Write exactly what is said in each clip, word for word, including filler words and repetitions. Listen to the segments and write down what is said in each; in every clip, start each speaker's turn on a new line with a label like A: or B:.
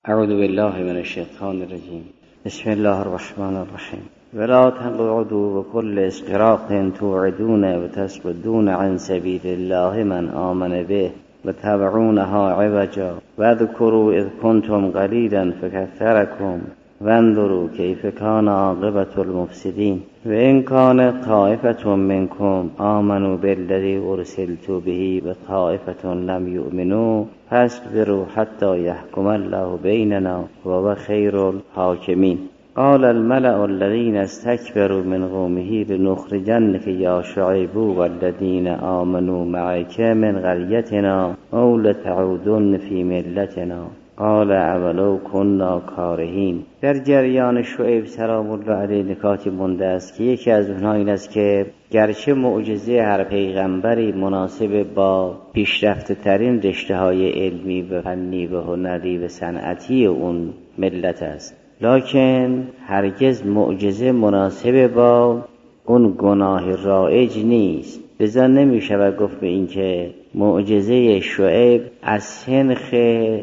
A: اعوذ بالله من الشیطان الرجیم. بسم الله الرحمن الرحیم. ولا تقعدوا بكل اسقراط توعدون وتصدون عن سبيل الله من آمن به وتبعونها عوجا واذكروا إذ كنتم قليلا فكثركم وانظروا كيف كان عاقبة المفسدين وإن كان طائفة منكم آمنوا بالذي أرسلت به وطائفة لم يؤمنوا فاصبروا حتى يحكم الله بيننا وهو خير الحاكمين. قال الملأ الذين استكبروا من قومه لنخرجنك يا شعيب والذين آمنوا معك من قريتنا أو لتعودن في ملتنا قال اولو كنا کارهین. در جریان شعیب سلام الله علیه نکاتی مونده است که یکی از اونها این است که گرچه معجزه هر پیغمبری مناسب با پیشرفته ترین رشته های علمی و فنی و هنری و صنعتی اون ملت است، لکن هرگز معجزه مناسب با اون گناه رایج نیست. لذا نمی شود گفت به این که معجزه شعیب از سنخ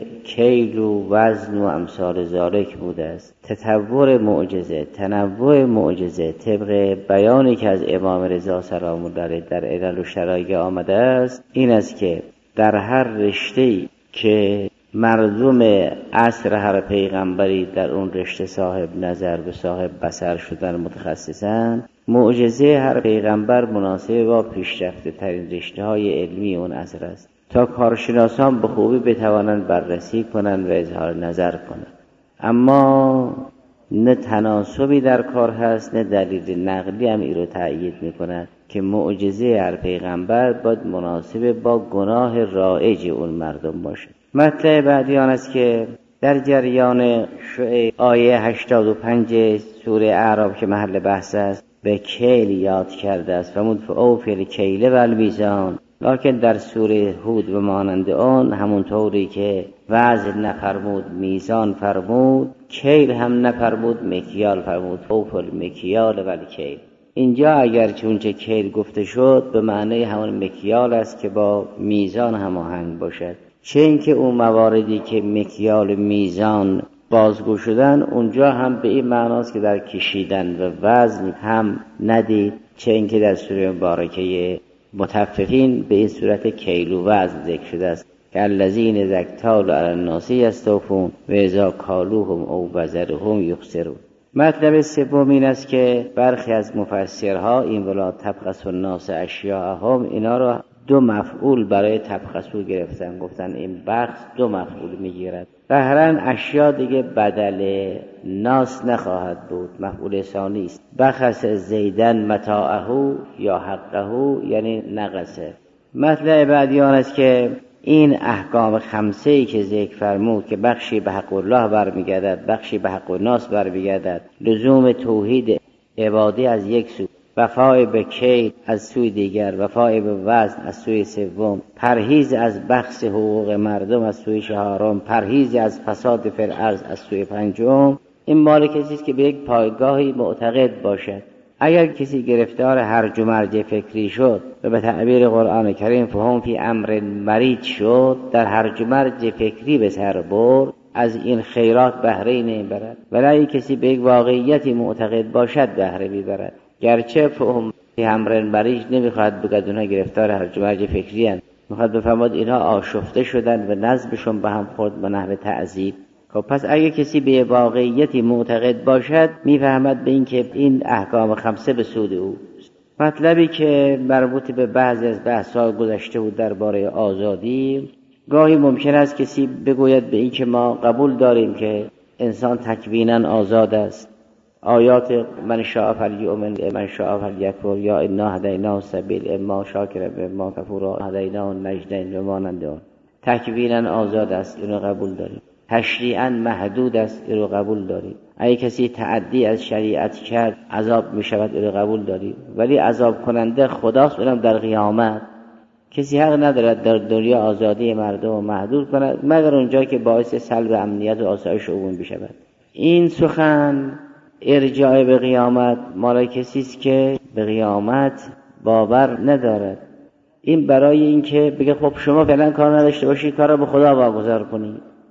A: کیل و وزن و امثال ذالک بوده است. تطور معجزه، تنوع معجزه طبق بیانی که از امام رضا سلام الله علیه در علل و شرایع آمده است این است که در هر رشته‌ای که مردم عصر هر پیغمبری در اون رشته صاحب نظر و صاحب بصر شدن متخصصن، معجزه هر پیغمبر مناسب با پیشرفته ترین رشته های علمی اون عصر است تا کارشناسان به خوبی بتوانند بررسی کنند و اظهار نظر کنند. اما نه تناسبی در کار هست نه دلیل نقلی هم این رو تأیید میکند که معجزه هر پیغمبر باید مناسب با گناه رایج اون مردم باشه. مطلب بعدی آن است که در جریان شعیب آیه هشتاد و پنج سوره اعراف که محل بحث است به کیل یاد کرده است و مدفعو فی کیل و المیزان، لکن در سوره هود و مانند آن همونطوری که وزن نفرمود میزان فرمود، کیل هم نفرمود مکیال فرمود، اوفل مکیال و الکیل. اینجا اگر چونچه کیل گفته شد به معنی همون مکیال است که با میزان هماهنگ باشد، چه اینکه اون مواردی که مکیال میزان بازگو شدن اونجا هم به این معناست که در کشیدن و وزن هم ندید، چه اینکه در سوره مبارکه مطففین به این صورت کیل و وزن ذکر شده است که الذین اذا اکتالوا علی الناس یستوفون و اذا کالوهم او وزنهم یخسرون. مطلب سوم این است که برخی از مفسرها این ولا تبخسوا الناس اشیاءهم اینا را دو مفعول برای تبخسو گرفتن، گفتن این بخس دو مفعول میگیرد. بهرن اشیا دیگه بدل ناس نخواهد بود، مفعول ثانی است. بخس زیدن متاعه یا حقه یعنی نقصه. مطلب بعدی آن است که این احکام خمسه ای که ذکر فرمود که بخشی به حق الله برمیگردد، بخشی به حق الناس برمیگردد، لزوم توحید عبادی از یک سو، وفای به کیل از سوی دیگر، وفای به وزن از سوی سوم، پرهیز از بخس حقوق مردم از سوی چهارم، پرهیز از فساد فی الارض از سوی پنجم، این مال کسی است که به یک پایگاهی معتقد باشد. اگر کسی گرفتار هرج و مرج فکری شد و به تعبیر قرآن کریم فهم فی امر مریج شد، در هرج و مرج فکری به سر برد، از این خیرات بهره نمیبرد. ولی کسی به یک واقعیتی معتقد باشد بهره میبرد. گرچه فهم فی امر مریج نمیخواد بگد اونها گرفتار هرج و مرج فکری هستند، میخواد بفرماد اینها آشفته شدن و نظمشون به هم خورد به نحو تعذیب. خب پس اگه کسی به واقعیتی معتقد باشد میفهمد به این که این احکام خمسه به سود او. مطلبی که مربوط به بعضی از بحث‌ها گذشته بود درباره آزادی، گاهی ممکن است کسی بگوید به این که ما قبول داریم که انسان تکویناً آزاد است. آیات من شاء فلیؤمن من شاء فلیکفر یا انا هدیناه السبیل اما شاکرا و اما کفورا هدیناه النجدین و مانند آن. تکویناً آزاد است، اینو قبول داریم. تشریعاً محدود است، اینو قبول داریم. اگه کسی تعدی از شریعت کرد عذاب می شود، اینو قبول داریم. ولی عذاب کننده خداست، اونم در قیامت. کسی حق ندارد در دنیا آزادی مردم رو محدود کند مگر اونجا که باعث سلب امنیت و آسایش عمومی بشود. این سخن ارجاع به قیامت مال کسی است که به قیامت باور ندارد. این برای این که بگه خب شما فعلا کار نداشته باشید، کار رو به خدا واگذار کنید.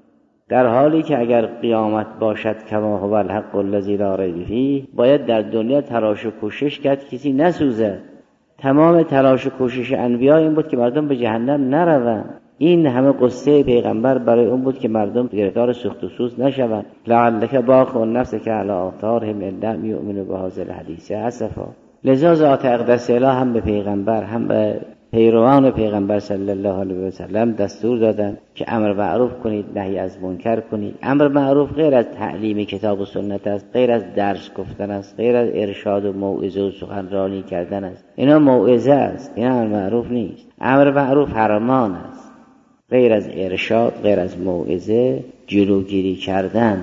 A: در حالی که اگر قیامت باشد کما هو الحق الذی لا ریب فیه، باید در دنیا تلاش و کوشش کرد کسی نسوزد. تمام تلاش و کوشش انبیا این بود که مردم به جهنم نروند. این همه قصه پیغمبر برای اون بود که مردم گرفتار سوخت و سوز نشوند. لعلک باخع نفسک علی آثارهم ان لم یؤمنوا بهذا الحدیث اسفا. لذا ذات اقدس اله هم به پیغمبر هم به پیروان پیغمبر صلی الله علیه و سلم دستور دادن که امر معروف کنید، نهی از منکر کنید. امر معروف غیر از تعلیم کتاب و سنت است، غیر از درس گفتن است، غیر از ارشاد و موعظه و سخنرانی کردن است. اینا موعظه است، اینا امر معروف نیست. امر معروف فرمان است، غیر از ارشاد، غیر از موعظه جلوگیری کردن.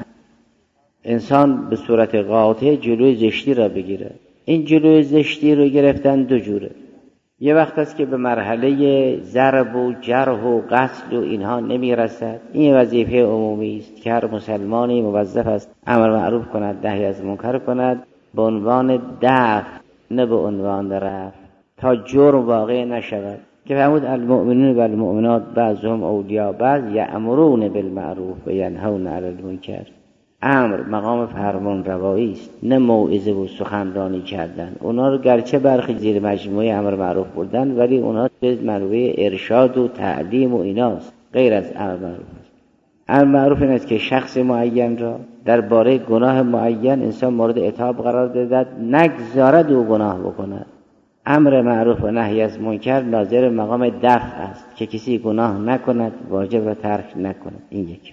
A: انسان به صورت قاطع جلوی زشتی را بگیره. این جلوی زشتی رو گرفتن دو جوره. یه وقت است که به مرحله ضرب و جرح و قتل و اینها نمی رسد. این وظیفه عمومی است که هر مسلمانی موظف است امر معروف کند، نهی از منکر کند، به عنوان دفع نه به عنوان رفع، تا جرم واقع نشود. که فرمود المؤمنون و المؤمنات بعضهم اولیاء بعض یأمرون بالمعروف و ینهون علی المنکر. امر مقام فرمان روایی است، نه موعظه و سخنرانی کردن. اونا رو گرچه برخی زیر مجموعه امر معروف بردن، ولی اونا به منوی ارشاد و تعلیم و ایناست، غیر از امر معروف است. امر معروف این است که شخص معین را درباره گناه معین انسان مورد عتاب قرار دهد، نگذارد او گناه بکند. امر معروف و نهی از منکر ناظر مقام دفع است که کسی گناه نکند، واجب و ترک نکند. این یکی.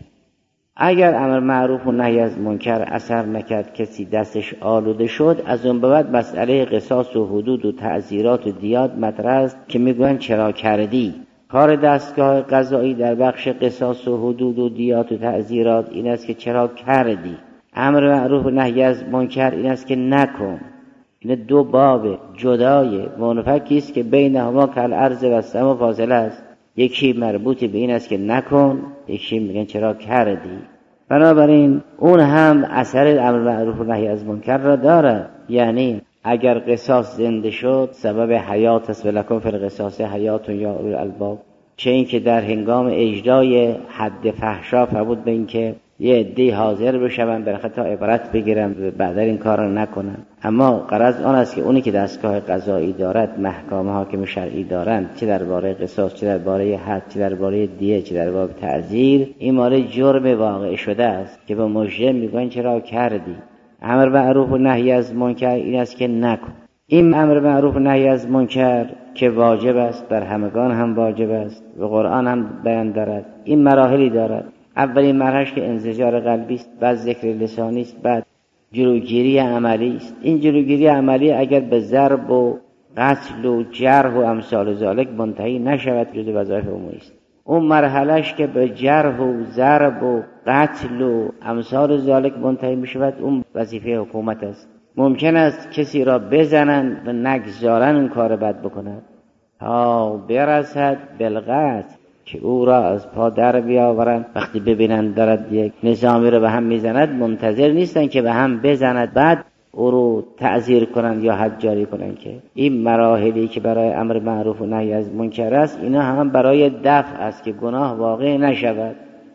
A: اگر امر معروف و نهی از منکر اثر نکرد، کسی دستش آلوده شد، از اون به بعد مسئله قصاص و حدود و تعزیرات و دیات مطرح است که میگویند چرا کردی. کار دستگاه قضایی در بخش قصاص و حدود و دیات و تعزیرات این است که چرا کردی. امر معروف و نهی از منکر این است که نکن. این دو باب جدای منفکی است که بینهما کالارض و السما فاصله است. یکی مربوط به این است که نکن، یکی میگن چرا کردی. بنابراین اون هم اثر امر معروف و نهی از منکر را داره. یعنی اگر قصاص زنده شد سبب حیات است، ولکم فی القصاص حیات یا اولو الالباب. چه این که در هنگام اجرای حد فحشا فرمود به این که یه عده‌ای حاضر بشون برای تا عبرت بگیرن و بعدا این کار را نکنن. اما غرض آن است که اونی که دستگاه قضایی دارد، محکمه حاکم شرعی دارند، چه درباره قصاص، چه درباره حد، چه درباره دیه، چه درباره تعزیر، این مال جرم واقع شده است که به مجرم میگن چرا کردی. امر معروف و نهی از منکر این است که نکن. این امر معروف و نهی از منکر که واجب است، بر همگان هم واجب است و قرآن هم بیان دارد. این مراحلی دارد. اولین مرحله‌اش که انزجار قلبی است، بعد ذکر لسانی است، بعد جلوگیری عملی است. این جلوگیری عملی اگر به ضرب و قتل و جرح و امثال ذالک منتهی نشود جزء وظایف عمومی است. اون مرحله‌اش که به جرح و ضرب و قتل و امثال ذالک منتهی میشود، اون وظیفه حکومت است. ممکن است کسی را بزنند و نگذارن اون کار بد بکند تا برسد بالقتل، که او را از پا در بیاورند. وقتی ببینند دارد یک نظامی را به هم میزند، منتظر نیستن که به هم بزند بعد او رو تعزیر کنند یا حد جاری کنند. که این مراحلی که برای امر معروف و نهی از منکر است، اینا هم برای دفع است که گناه واقع نشود.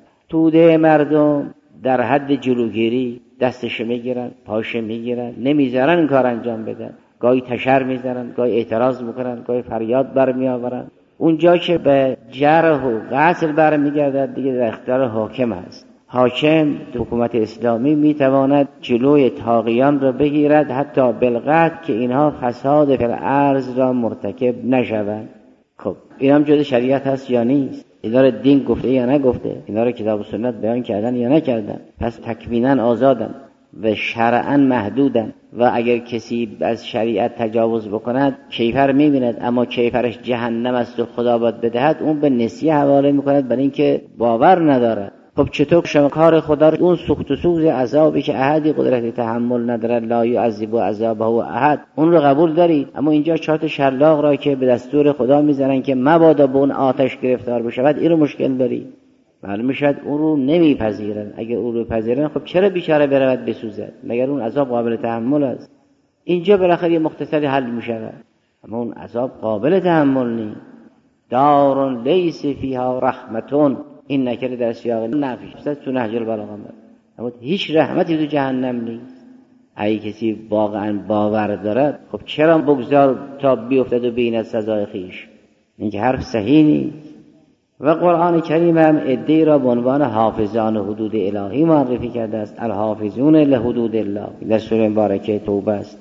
A: توده مردم در حد جلوگیری دستش میگیرن، پاش میگیرن، نمیذارن این کار انجام بدن. گاهی تشر میزنن، گاهی اعتراض میکنن، گاهی فریاد برمی آورن. اونجا که به جرح و قتل برمیگردد دیگه در اختیار حاکم است. حاکم حکومت اسلامی میتواند جلوی طاغیان را بگیرد، حتی بالقتل، که اینها فساد فی الارض را مرتکب نشوند. خب این هم جزء شریعت هست یا نیست؟ اینا رو دین گفته یا نگفته؟ اینا رو کتاب و سنت بیان کردن یا نکردن؟ پس تکویناً آزادن و شرعاً محدودن. و اگر کسی از شریعت تجاوز بکند کیفر میبیند، اما کیفرش جهنم است و خدا باید بدهد، اون به نسیه حواله میکند برای اینکه باور ندارد. خب چطور شما کار خدا رو، اون سوخت و سوز عذابی که احدی قدرت تحمل ندارد، لا یعذب عذابه احد، اون رو قبول دارید. اما اینجا چهار شلاق را که به دستور خدا میزنن که مبادا به اون آتش گرفتار بشود، این رو مشکل دارید. معلوم میشد اون رو نمیپذیرن. اگر اون رو پذیرن خب چرا بیچاره برود بسوزد؟ مگر اون عذاب قابل تحمل است؟ اینجا بالاخره یه مختصری حل میشود، اما اون عذاب قابل تحمل نیست. دار لیس فیها رحمتون، این نکره در سیاق نفی است تو نهج البلاغه، اما هیچ رحمتی تو جهنم نیست. اگه کسی واقعا باور دارد خب چرا بگذار تا بیفتد و بیند سزای خیش؟ این که حرف صحیح نیست. و قرآن کریم هم عده‌ای را به عنوان حافظان حدود الهی معرفی کرده است. الحافظون لحدود الله در سوره مبارکه توبه است.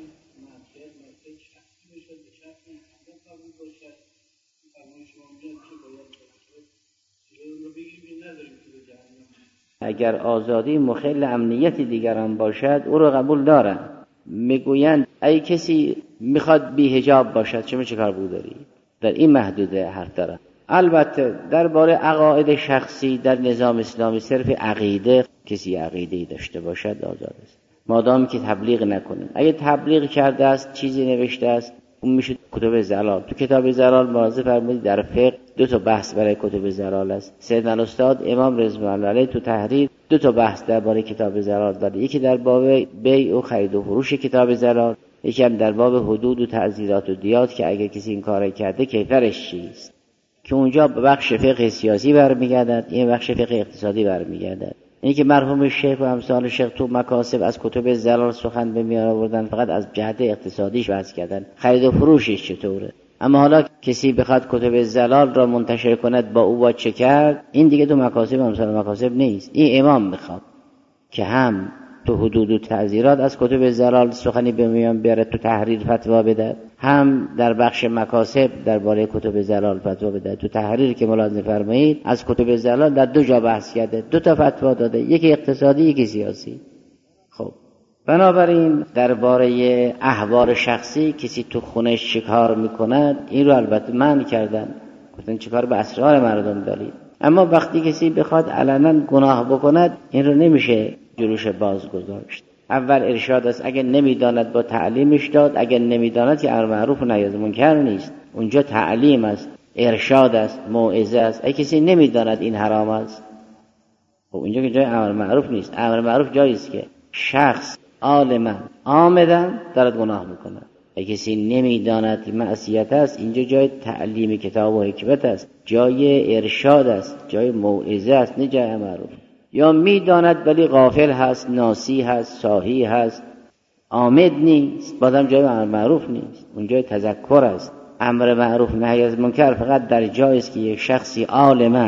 A: اگر آزادی مخل امنیت دیگران باشد او رو قبول دارن. میگویند ای کسی میخواد بی حجاب باشد شما چه کار بود داری؟ در این محدوده حرف دارن. البته درباره عقاید شخصی در نظام اسلامی صرف عقیده، کسی عقیده‌ای داشته باشد آزاد است مادام که تبلیغ نکنه. اگه تبلیغ کرده است چیزی نوشته است اون میشه کتب زلال. تو کتاب زلال ملاحظه فرمودید در فقه دو تا بحث برای کتب زلال است. سید الاستاد امام رضوان الله علیه تو تحریر دو تا بحث درباره کتاب زلال داره. یکی در باب بیع و خرید و فروش کتاب زلال، یکی هم در باب حدود و تعزیرات و دیات که اگه کسی این کارو کرده کیفرش چیست، که اونجا به بخش فقه سیاسی برمیگردد، این بخش فقه اقتصادی برمیگردد. اینی که مرحوم شیخ و امثال شیخ تو مکاسب از کتب زلال سخن به میان آوردن، فقط از جهت اقتصادیش بحث کردن، خرید و فروشش چطوره. اما حالا کسی بخواد کتب زلال را منتشر کند با او با چه کرد، این دیگه تو مکاسب امثال مکاسب نیست. این امام میخواد که هم تو حدود و تعزیرات از کتب زلال سخنی به میان بیاره، تو تحریر فتوا بده، هم در بخش مکاسب درباره کتب زلال فتوا بده. تو تحریر که ملاحظه فرمایید از کتب زلال در دو جا بحث کرده، دو تا فتوا داده، یکی اقتصادی یکی سیاسی. خب بنابراین درباره احوال شخصی کسی تو خونش چیکار میکند این رو البته منع کردن، گفتن چیکار به اسرار مردم دارید. اما وقتی کسی بخواد علنا گناه بکند این رو نمیشه جلوش باز گذاشت. اول ارشاد است، اگر نمیداند با تعلیمش داد، اگر نمیداند که امر معروف و نهی از منکر نیست. اونجا تعلیم است، ارشاد است، موعظه است. اگه کسی نمیداند این حرام است خب اونجا که جای امر معروف نیست. امر معروف جایی است که شخص عالما عامدن دارد گناه میکنه. اگه کسی نمیداند معصیت است اینجا جای تعلیم کتاب و حکمت است، جای ارشاد است، جای موعظه است، نه جای معروف. یا میداند ولی غافل هست، ناسی هست، ساهی هست، عامد نیست، بازم جای امر معروف نیست، اون جای تذکر است. امر معروف نهی از منکر فقط در جایی است که یک شخصی عالما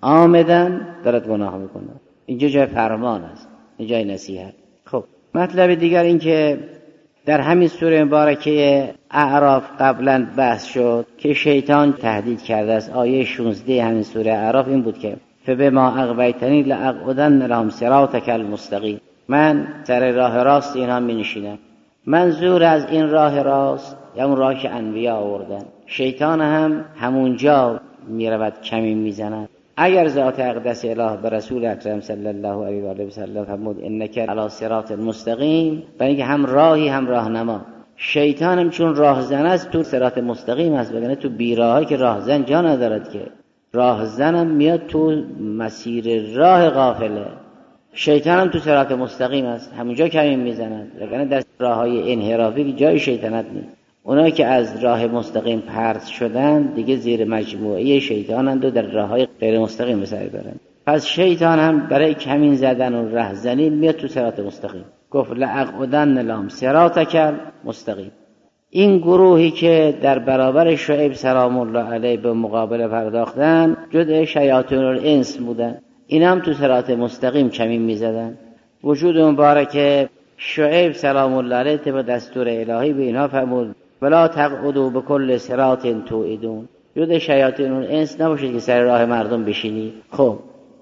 A: عامدن دارد گناه میکنه، اینجا جای فرمان است، این جای نصیحت. خب مطلب دیگر این که در همین سوره مبارکه اعراف قبلا بحث شد که شیطان تهدید کرده است. آیه شانزده همین سوره اعراف این بود که فبما اغویتنی لاقعدن لهم صراطک المستقیم، من سر راه راست اینها می نشینم. منظور از این راه راست یا اون راه که انبیا آوردن. شیطان هم همونجا می رود کمی می زند. اگر ذات اقدس اله به رسول اکرم صلی الله علیه و آله و سلم فرمود انک علی صراط مستقیم، برای اینکه هم راهی هم راهنما. شیطان هم چون راهزن است تو صراط مستقیم است، وگرنه تو بیراهی که راهزن جا ندارد که. راهزن هم میاد تو مسیر راه غافله. شیطان هم تو صراط مستقیم است، همونجا کمی میزند، وگرنه در راههای انحرافی جای شیطنت نیست. اونایی که از راه مستقیم پرت شدن دیگه زیر مجموعه شیطانند و در راههای غیر مستقیم سر برند. پس شیطان هم برای کمین زدن و رهزنی میاد تو صراط مستقیم. گفت لاقعدن لهم صراطک مستقیم. این گروهی که در برابر شعیب سلام الله علیه به مقابله پرداختن جزء شیاطین الانس بودن، این هم تو صراط مستقیم کمین میزدن. وجود مبارک شعیب سلام الله علیه طبق دستور الهی به اینها فرمود ولا تقعدوا بكل صراط توعدون، جزء شیاطین الانس نباشید که سر راه مردم بشینید. خب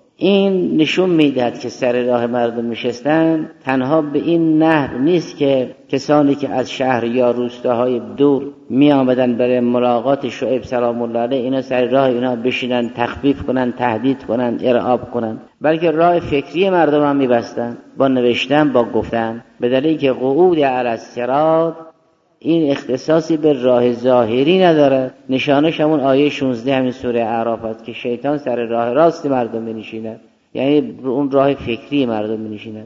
A: این نشون میدهد که سر راه مردم نشستن تنها به این نحو نیست که کسانی که از شهر یا روستاهای دور می آمدن برای ملاقات شعیب سلام الله علیه اینا سر راه اینا بشینن، تخفیف کنن، تهدید کنن، ارعاب کنن، بلکه راه فکری مردم هم می بستن با نوشتن، با گفتن. به دلیلی که قعود علی الصراط این اختصاصی به راه ظاهری نداره. نشانش همون آیه شانزده همین سوره اعراف است که شیطان سر راه راست مردم بنشینه، یعنی اون راه فکری مردم بنشینه.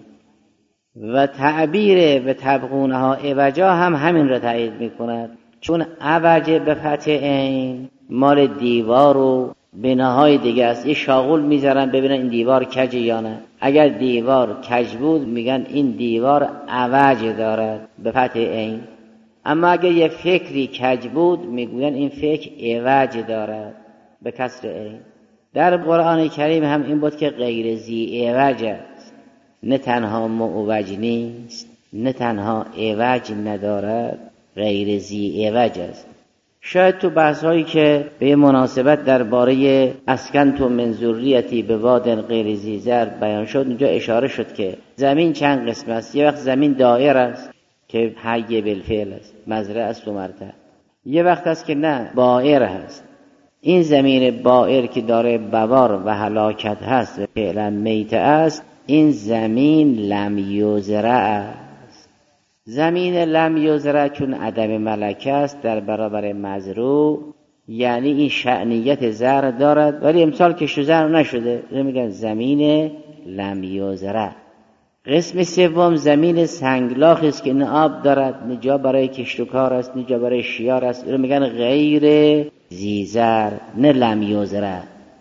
A: و تعبیر به تبغونها عوجا هم همین را تایید میکند، چون عوج به فتح عین مال دیوار و بناهای دیگه است. یه شاغول میذارن ببینن این دیوار کجه یا نه. اگر دیوار کج بود میگن این دیوار عوج دارد به فتح عین. اما اگر یه فکری کج بود میگوین این فکر عوج دارد به کسر عین. در قرآن کریم هم این بود که غیر ذی عوج است، نه تنها معوج نیست نه تنها عوج ندارد، غیر ذی عوج است. شاید تو بحث هایی که به مناسبت درباره اسکنت من ذریتی به واد غیر ذی زرع بیان شد، اونجا اشاره شد که زمین چند قسم است. یه وقت زمین دائر است که حی بالفعل است، مزرعه است و مرتع. یه وقت است که نه، بائر هست. این زمین بائر که داره بوار و هلاکت هست و فعلا میت است، این زمین لم یزرع است. زمین لم یزرع چون عدم ملکه است در برابر مزروع، یعنی این شأنیت زرع دارد ولی امسال کشت و زرع نشده، میگن زمین لم یزرع. قسم سوم زمین سنگلاخ است که نه آب دارد، نه جا برای کشت و کار است، نه جا برای شیار است، اینو میگن غیر ذی زرع، نه لم یزرع.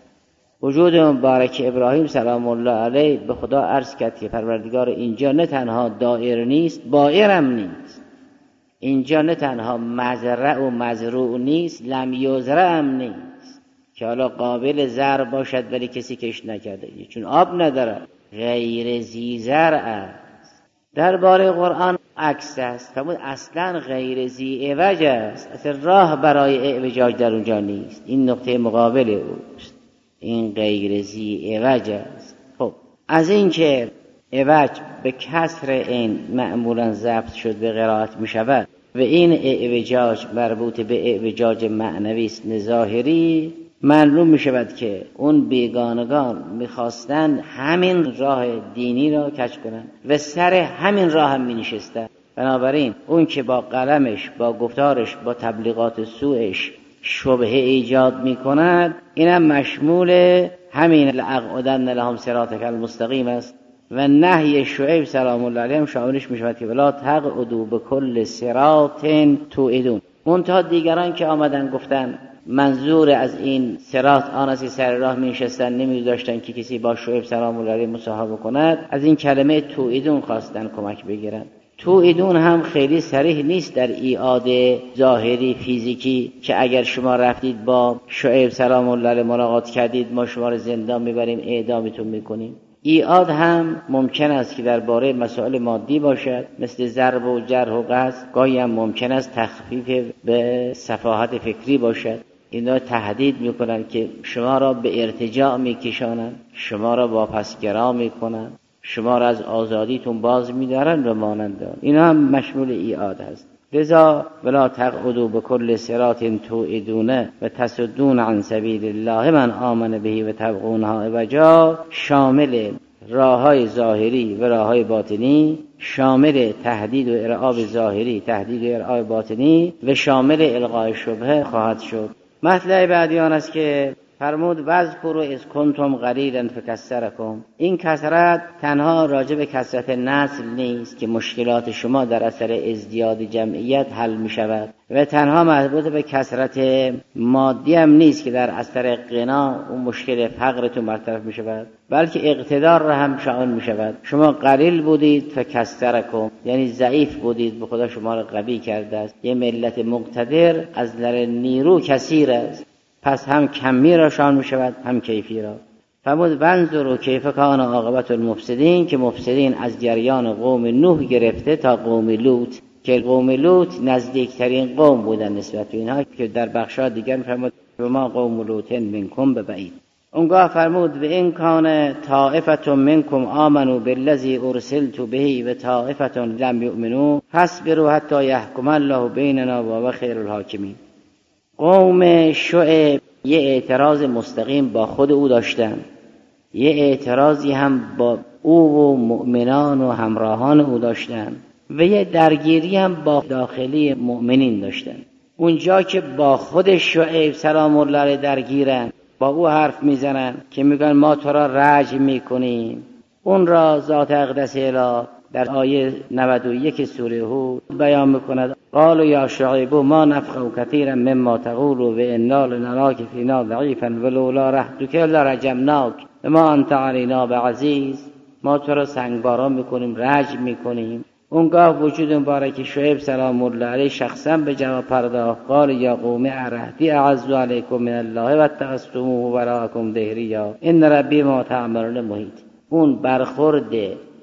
A: وجود مبارک ابراهیم سلام الله علیه به خدا عرض کرد که پروردگار اینجا نه تنها دائر نیست، بائر هم نیست. اینجا نه تنها مزرع و مزروع نیست، لم یزرع هم نیست که حالا قابل زرع باشد ولی کسی کشت نکرده چون آب نداره. غیر ذی زرع است. درباره قرآن عکس است، فرمود اصلا غیر ذی عوج است، اصلا راه برای اعوجاج در اونجا نیست. این نقطه مقابل اوست، این غیر ذی عوج است. خب از این که عوج به کسر این معمولا ضبط شد به قرائت می شود و این اعوجاج مربوط به اعوجاج معنوی است ظاهری، معلوم می شود که اون بیگانگان میخواستن همین راه دینی را کج کنن و سر همین راه هم می نشستن. بنابراین اون که با قلمش، با گفتارش، با تبلیغات سوءش شبهه ایجاد می کند، اینم مشمول همین لأقعدن لهم صراطک المستقیم است. و نهی شعیب سلام الله علیه هم شاملش می شود که ولا تقعدوا بكل صراط توعدون. منتها دیگران که آمدن گفتن منظور از این صراط آن است که سر راه می نشستن، نمی داشتن که کسی با شعیب سلام الله علیه مصاحبه کند، از این کلمه توعدون خواستن کمک بگیرن. توعدون هم خیلی صریح نیست در ایعاد ظاهری فیزیکی که اگر شما رفتید با شعیب سلام الله علیه ملاقات کردید ما شما رو زندان میبریم اعدامتون میکنیم. ایعاد هم ممکن است که درباره مسائل مادی باشد مثل ضرب و جرح و قصد، گاهی هم ممکن است تخفیف به سفاهت فکری باشد. اینا تهدید میکنن که شما را به ارتجاع میکشانن، شما را واپسگرا میکنن، شما را از آزادیتون باز میدارن و مانند آن. اینا هم مشمول ایعاد است. لذا ولا تقعدوا بكل صراط توعدون و تصدون عن سبیل الله من آمن به و تبغونها عوجا شامل راههای ظاهری و راههای باطنی، شامل تهدید و ارعاب ظاهری، تهدید و ارعاب باطنی و شامل الغای شبهه خواهد شد. مطلب بعدی آن است که فرمود واذکروا اذ کنتم قلیلا فکثرکم. این کثرت تنها راجع به کثرت نسل نیست که مشکلات شما در اثر ازدیاد جمعیت حل می شود و تنها مربوط به کثرت مادی هم نیست که در اثر غنا اون مشکل فقرتون برطرف می شود، بلکه اقتدار را هم شامل می شود. شما قلیل بودید فکثرکم، یعنی ضعیف بودید به خدا شما را قوی کرده است. یه ملت مقتدر از نظر نیرو کثیر است، پس هم کمی را شامل می شود هم کیفی را. فرمود وانظروا کیف کان عاقبت المفسدین، که مفسدین از جریان قوم نوح گرفته تا قوم لوط، که قوم لوط نزدیکترین قوم بودن نسبت به اینها، که در بخشا دیگر فرمود و ما قوم لوط منکم ببعید. اونگاه فرمود و این کان طائفه منکم آمنوا بالذی ارسلت به و طائفه لم یؤمنوا فاصبروا حتی یحکم الله بیننا و هو خیر الحاکمین. قوم شعیب یه اعتراض مستقیم با خود او داشتن، یه اعتراضی هم با او و مؤمنان و همراهان او داشتن و یه درگیری هم با داخلی مؤمنین داشتن. اونجا که با خود شعیب سلام الله علیه درگیرن، با او حرف میزنن که میگن ما تو را رجم میکنیم، اون را ذات اقدس اله در آیه نود و یک سوره هود بیان میکند قالوا یا شعیب ما نفقه کثیرا مما تقول و انا لنراک فینا ضعیفا ولولا رحمتک لرجمناک ما انت علینا بعزیز. ما تو رو سنگباران میکنیم، رجم میکنیم. اونگاه وجود مبارک شعیب سلام الله علیه شخصا به جواب پرداخت. قال یا قوم ارهدی اعز علیکم من الله و اتخذتموه وراءکم دهریا ان ربی ما تعملون محیط. اون برخورد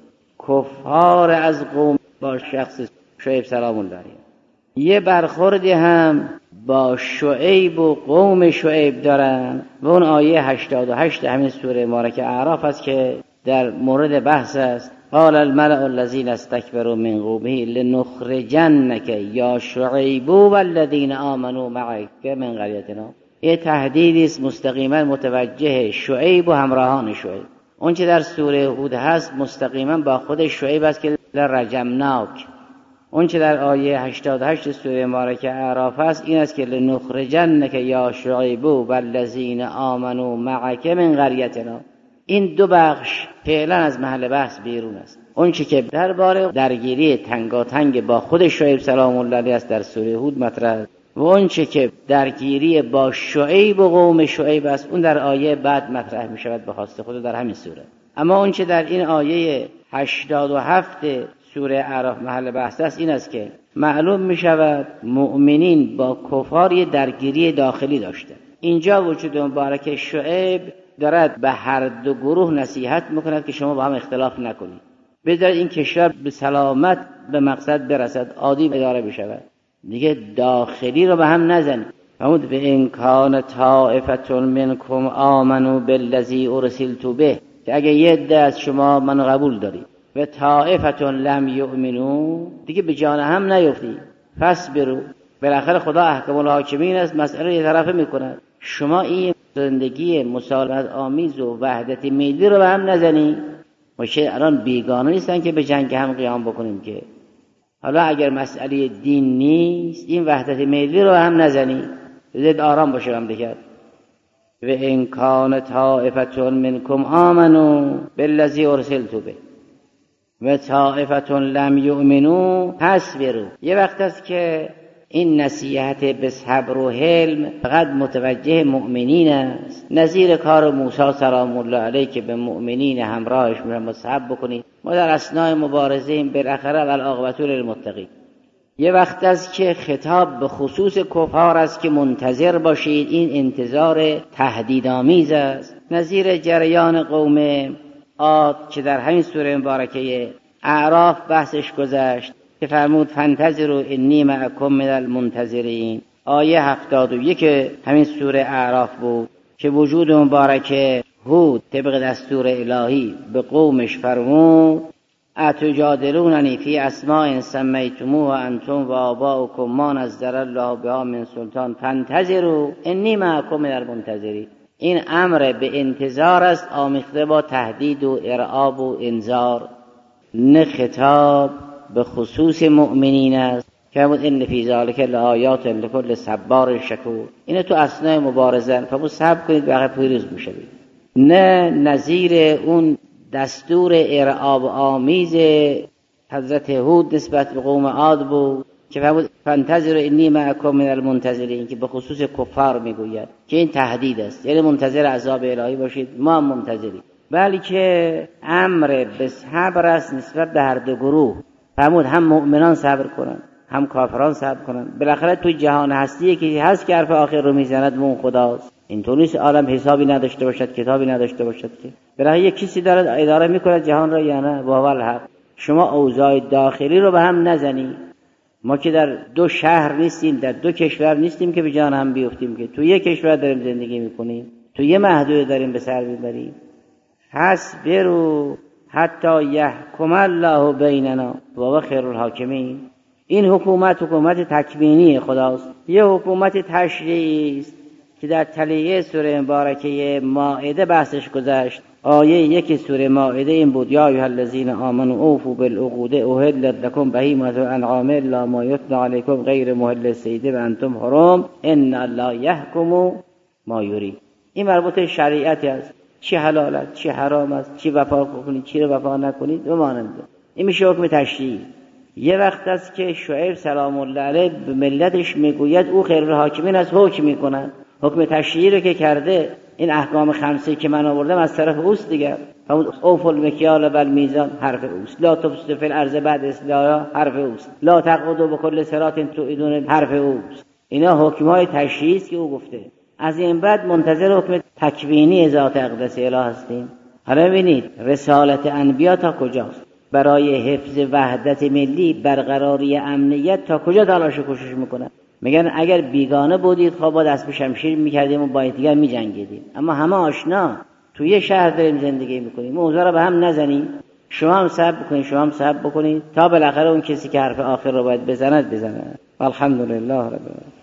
A: کفار از قوم با شخص شعیب سلام الله علیه، یه برخوردی هم با شعیب و قوم شعیب دارن و اون آیه هشتاد و هشت همین سوره مبارکه اعراف است که در مورد بحث است. قال الملأ الذين استكبروا من قومه لنخرجنك یا شعیب والذین آمنوا معك من قريتنا. یه تهدیدی است مستقیما متوجه شعیب و همراهان شعیب. اون چه در سوره هود هست مستقیما با خود شعیب است که لرجمناک. اون چه در آیه هشتاد و هشت سوره مبارکه اعراف است این است که لنخرجنك یا شعیب والذین آمنوا معك من قريتنا. این دو بخش فعلا از محل بحث بیرون است. اون چه که درباره درگیری تنگاتنگ با خود شعیب سلام الله علیه است در سوره هود مطرح و اون چه که درگیری با شعیب و قوم شعیب است اون در آیه بعد مطرح می شود به خواست خود در همین سوره. اما اون چه در این آیه هشتاد و هفت سوره اعراف محل بحث است این است که معلوم می شود مؤمنین با کفار یه درگیری داخلی داشته. اینجا وجود مبارک شعیب دارد به هر دو گروه نصیحت میکند که شما با هم اختلاف نکنید، بذارید این کشور به سلامت به مقصد برسد، عادی اداره بشود، دیگه داخلی رو به هم نزنید. فرمود به امکان طائفة منکم آمنوا بالذی ارسلت به، که اگه یه عده از شما منو قبول دارید و طائفة لم یؤمنوا دیگه به جان هم نیفتید فاصبروا. بالاخره خدا احکم الحاکمین است، مسئله یه طرفه میکند. شما این زندگی مسالمت آمیز و وحدت ملی رو به هم نزنی. ما چه الان بیگانه نیستن که به جنگ هم قیام بکنیم که حالا اگر مسئله دین نیست این وحدت ملی رو به هم نزنی. بذارید آرام باشه هم دیگر. و ان کان طائفة منکم آمنوا بالذی ارسلت به و طائفة لم یؤمنوا فاصبروا. یه وقت است که این نصیحت به صبر و حلم فقط متوجه مؤمنین است، نظیر کار موسی سلام الله علیه که به مؤمنین همراهش میگه صبر بکنید، ما در اثناء مبارزه این بالاخره والعاقبة للمتقین. یه وقت است که خطاب به خصوص کفار است که منتظر باشید، این انتظار تهدیدآمیز است، نظیر جریان قوم عاد که در همین سوره مبارکه اعراف بحثش گذشت که فرمود فانتظروا انی معکم من المنتظرین. آیه هفتاد و یک همین سوره اعراف بود که وجود مبارک هود طبق دستور الهی به قومش فرمود اتجادلوننی فی اسماء سمیتموها انتم و آباؤکم ما نزل الله بها من سلطان فانتظروا انی معکم من المنتظرین. این امر به انتظار است آمیخته با تهدید و ارعاب و انذار، نه خطاب به خصوص مؤمنین است که همون ان فی ذلک لآیات لکل صبار شکور. اینه تو اثناء مبارزه فرمود صبر کنید واقعا پیروز میشوید. نه نظیر اون دستور ارعاب آمیز حضرت هود نسبت به قوم عاد بود که فرمود فانتظروا انی معکم من المنتظرین، که به خصوص کفار میگوید که این تهدید است، یعنی منتظر عذاب الهی باشید، ما هم منتظریم. بلکه امر به صبر است نسبت به هر دو گروه. فرمود هم مؤمنان صبر کنن هم کافران صبر کنن. بالاخره تو جهان هستی که هست که حرف آخر رو میزند اون خداست. اینطور نیست عالم حسابی نداشته باشد، کتابی نداشته باشد که بالاخره یک کسی داره اداره میکند جهان را یا نه. و الحق شما اوضاع داخلی رو به هم نزنی. ما که در دو شهر نیستیم، در دو کشور نیستیم که به جان هم بیفتیم، که تو یک کشور داریم زندگی میکنیم، تو یه محدود داریم به سر میبریم. حسبروا حتی یحکم الله بیننا و هو خیر الحاکمین. این حکومت حکومت تکوینی خداست، یه حکومت تشریعی است که در تلیه سوره مبارکه مائده بحثش گذشت. آیه یک سوره مائده این بود یا ایها الذین آمنوا اوفوا بالعقود احلت لکم بهیمة الانعام الا ما یتلی علیکم غیر محل الصید و انتم حرم ان الله یحکم ما یرید. این مربوط به شریعت است، چی حلال است چی حرام است، چی وفا کنید چی رو وفا نکنید و مانند. این میشه حکم تشریعی. یه وقت است که شعیب سلام الله علیه به ملتش میگوید او خیر الحاکمین از حکم میکنند، حکم تشریعی رو که کرده، این احکام خمسه که من آوردم از طرف اوست دیگه. همون اوفوا المکیال والمیزان حرف اوست، لا تفسدوا فی الارض بعد اصلاحها حرف اوست، لا تقعدوا بكل صراط توعدون حرف اوست. اینا حکمای تشریعی است که او گفته. از این بعد منتظر حکم تکوینی ذات اقدس الهی هستیم. حالا ببینید رسالت انبیا تا کجاست؟ برای حفظ وحدت ملی، برقراری امنیت تا کجا تلاش و کوشش میکنن؟ میگن اگر بیگانه بودید خب با دست به شمشیر میکردیم و با یکدیگر میجنگیدیم، اما همه آشنا توی شهر داریم زندگی میکنیم، موضوع رو به هم نزنیم، شما هم صبر بکنید شما هم صبر بکنید تا بالاخره اون کسی که حرف آخر رو باید بزند بزند. الحمدلله رب العالمین.